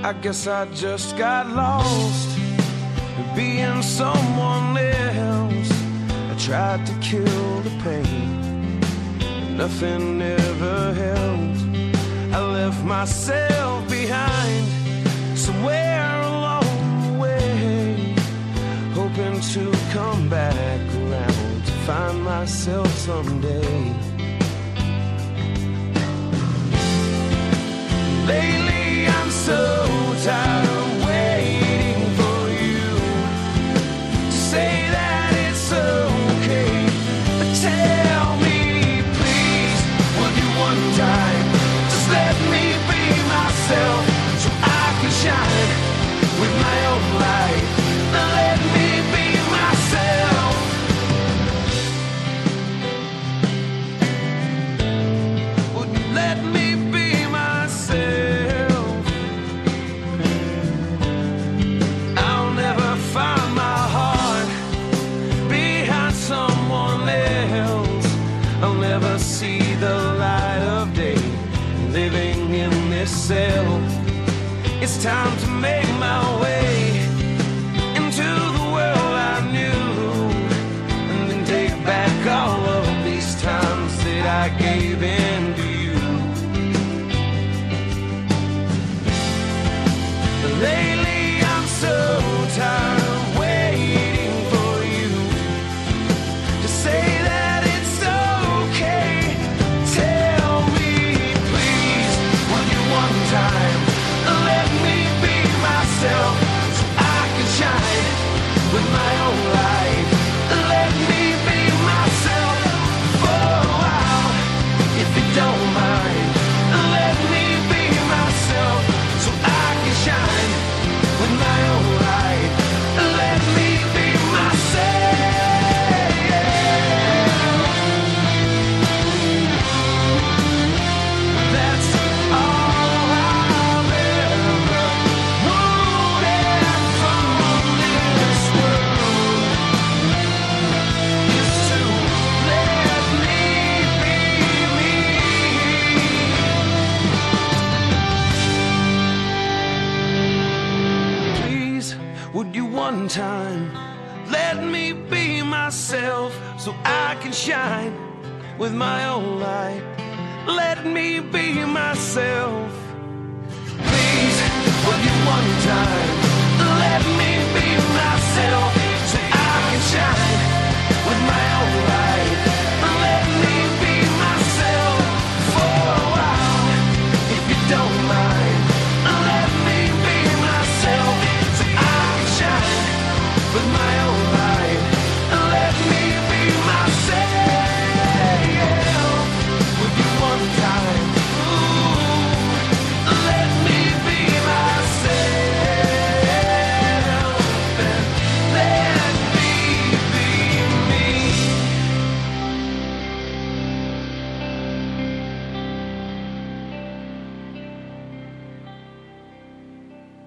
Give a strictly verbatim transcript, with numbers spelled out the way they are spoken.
I guess I just got lost being someone else. I tried to kill the pain, but nothing ever helped. I left myself behind somewhere along the way, hoping to come back around to find myself someday. Lately I'm so tired of waiting for you to say that it's okay. But tell me, please, will you one time just let me be myself so I can shine with my own light? Now let me be myself. Would you let me be myself? I'll never find my heart behind someone else. I'll never see the light of day living in this cell. It's time to make my way into the world I knew, and then take back all of these times that I gave in to you. Lately I'm so tired of waiting for you to say that it's okay. Tell me, please, will you one time let me be myself so I can shine with my own light? Let me be myself for a while, if you don't mind. Let me be myself so I can shine with my own light. Let me be myself. That's all I've ever wanted from this world, is to let me be me. Please, would you one time let me be myself so I can shine with my own light? Let me be myself. Please, will you one time let me be myself